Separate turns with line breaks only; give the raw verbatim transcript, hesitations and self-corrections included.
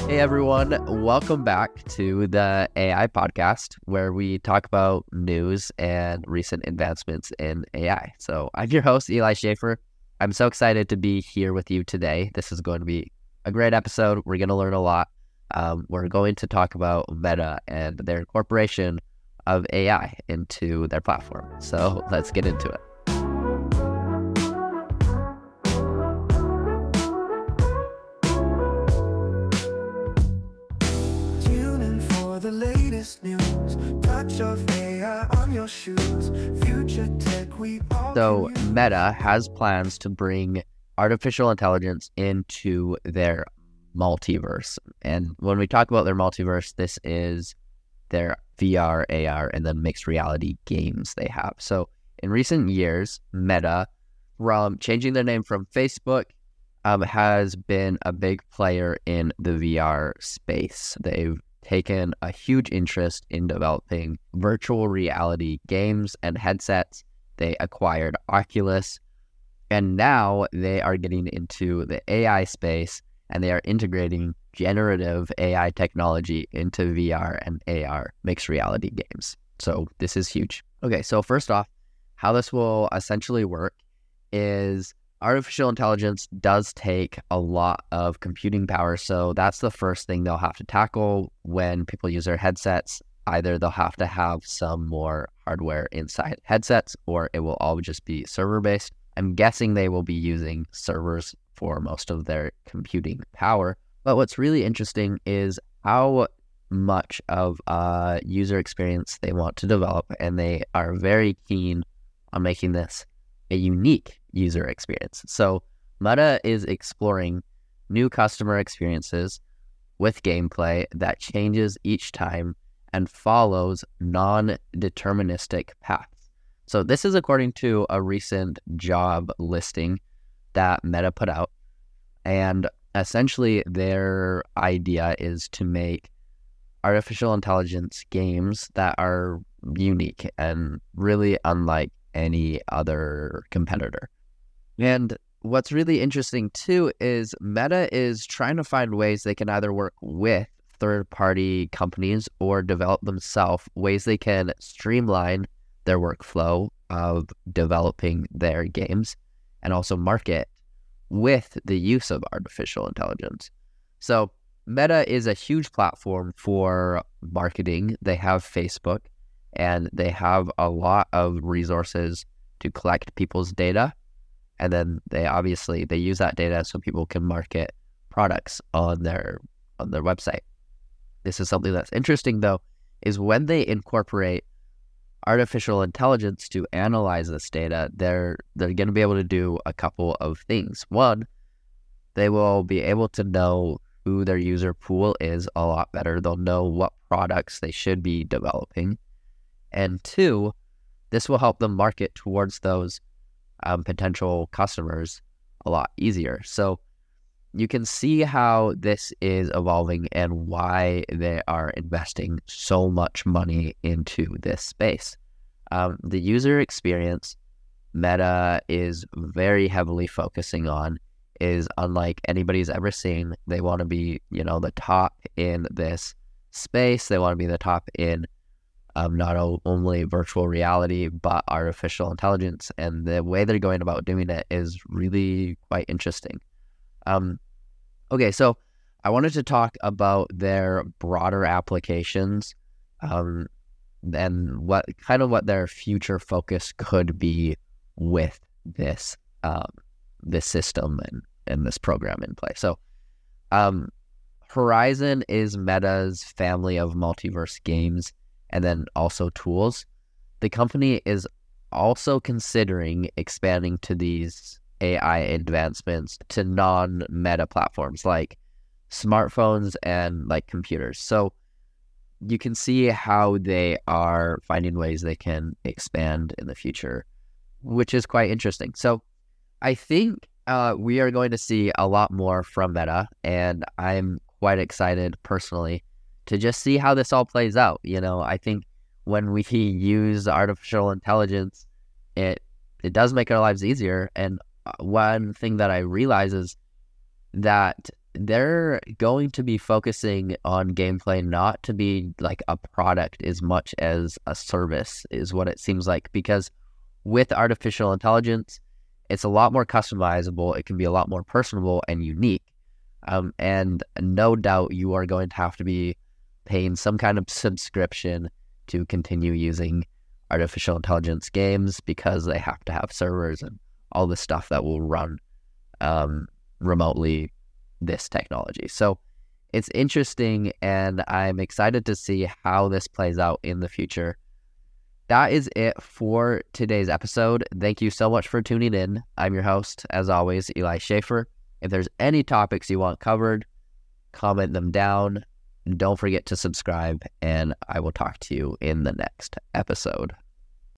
Hey everyone, welcome back to the A I podcast where we talk about news and recent advancements in A I. So I'm your host, Eli Schaefer. I'm so excited to be here with you today. This is going to be a great episode. We're going to learn a lot. Um, we're going to talk about Meta and their incorporation of A I into their platform. So let's get into it.
The latest news, touch of A I on your shoes, future tech we all
So Meta has plans to bring artificial intelligence into their multiverse. And when we talk about their multiverse, this is their V R, A R, and then mixed reality games they have. So in recent years, Meta, from changing their name from Facebook, um, has been a big player in the V R space. They've taken a huge interest in developing virtual reality games and headsets. They acquired Oculus, and now they are getting into the A I space, and they are integrating generative A I technology into V R and A R mixed reality games. So this is huge. Okay, so first off, how this will essentially work is artificial intelligence does take a lot of computing power, so that's the first thing they'll have to tackle when people use their headsets. Either they'll have to have some more hardware inside headsets, or it will all just be server-based. I'm guessing they will be using servers for most of their computing power. But what's really interesting is how much of a user experience they want to develop, and they are very keen on making this a unique user experience. So Meta is exploring new customer experiences with gameplay that changes each time and follows non-deterministic paths. So this is according to a recent job listing that Meta put out. And essentially their idea is to make artificial intelligence games that are unique and really unlike any other competitor. And what's really interesting too is Meta is trying to find ways they can either work with third-party companies or develop themselves, ways they can streamline their workflow of developing their games and also market with the use of artificial intelligence. So Meta is a huge platform for marketing. They have Facebook, and they have a lot of resources to collect people's data. And then they obviously, they use that data so people can market products on their on their website. This is something that's interesting, though, is when they incorporate artificial intelligence to analyze this data, they're they're going to be able to do a couple of things. One, they will be able to know who their user pool is a lot better. They'll know what products they should be developing. And two, this will help them market towards those um, potential customers a lot easier. So you can see how this is evolving and why they are investing so much money into this space. Um, the user experience Meta is very heavily focusing on is unlike anybody's ever seen. They want to be, you know, the top in this space. They want to be the top in Um, not only virtual reality, but artificial intelligence. And the way they're going about doing it is really quite interesting. Um, okay, so I wanted to talk about their broader applications um, and what kind of what their future focus could be with this um, this system and, and this program in place. So um, Horizon is Meta's family of multiverse games and then also tools. The company is also considering expanding to these A I advancements to non-Meta platforms like smartphones and like computers. So you can see how they are finding ways they can expand in the future, which is quite interesting. So I think uh, we are going to see a lot more from Meta, and I'm quite excited personally to just see how this all plays out. You know, I think when we use artificial intelligence, it it does make our lives easier. And one thing that I realize is that they're going to be focusing on gameplay not to be like a product as much as a service is what it seems like, because with artificial intelligence, it's a lot more customizable. It can be a lot more personable and unique. Um, and no doubt you are going to have to be paying some kind of subscription to continue using artificial intelligence games because they have to have servers and all the stuff that will run um, remotely this technology. So it's interesting, and I'm excited to see how this plays out in the future. That is it for today's episode. Thank you so much for tuning in. I'm your host, as always, Eli Schaefer. If there's any topics you want covered, comment them down. Don't forget to subscribe, and I will talk to you in the next episode.